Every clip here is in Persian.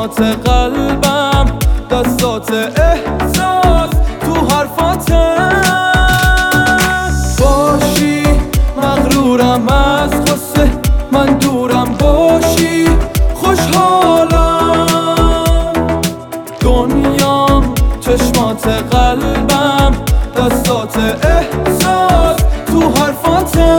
چشمات قلبم، دستات احساس تو حرفاته. باشی مغرورم از غصه، من دورم باشی خوشحالم. دنیام چشمات قلبم، دستات احساس تو حرفاته.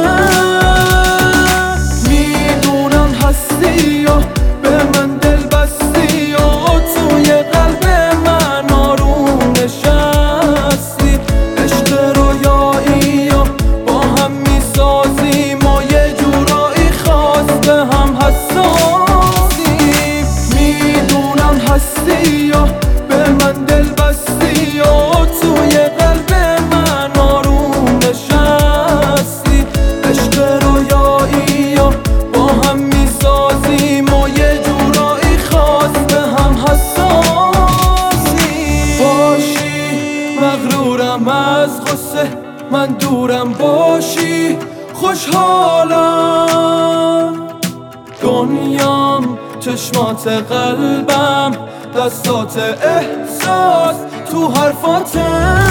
میدونم هستی و به من دل بستی و توی قلب من آروم نشستی. عشق رویایی و با هم میسازیم و یه جورایی خاص به هم حساسیم. میدونم هستی و به من دل بستی و توی قلب من آروم نشستی. عشق رویایی و با هم میسازیم و یه جورایی خاص به هم حساسیم. باشی مغرورم از غصه، من دورم باشی خوشحالم. دنیام چشمات قلبم، دستات احساس تو حرفاته.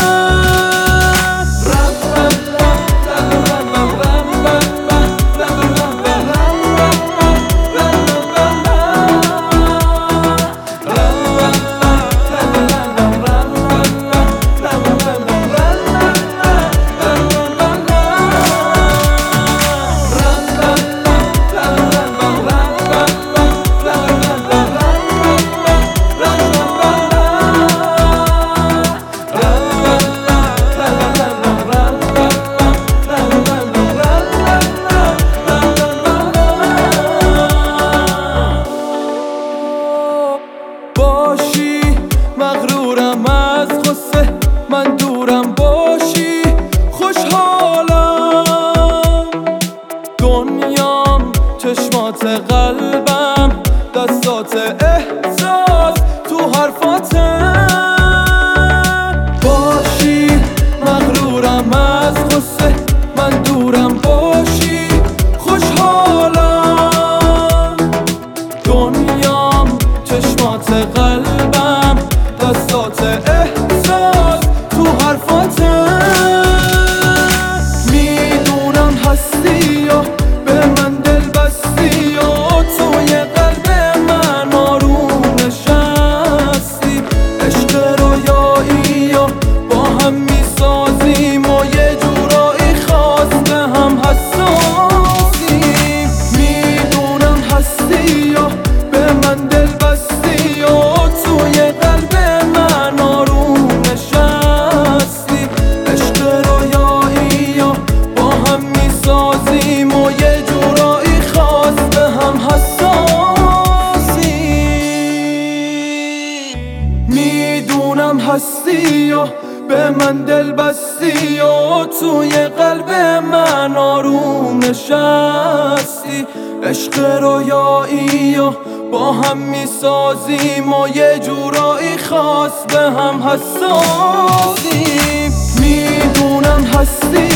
باشی مغرورم از غصه، من دورم باشی خوشحالم. دنیام چشمات قلبم، دستات احساس تو حرفاته. باشی مغرورم از غصه، من دورم باشی خوشحالم. دنیام چشمات قلبم، دستات احساس تو حرفاته. میدونم هستی و به من دل بستی و توی قلب من آروم نشستی. عشق رویایی و با هم میسازیم و یه جورایی خاص به هم حساسیم. میدونم هستی و به من دل بستی و توی قلب من آروم نشستی. عشق رویایی و با هم میسازیم و یه جورایی خاص به هم حساسیم. میدونم هستی و به من دل بستی و توی قلب من آروم نشستی. عشق رویایی و با هم میسازیم و یه جورایی خاص به هم حساسیم. میدونم هستی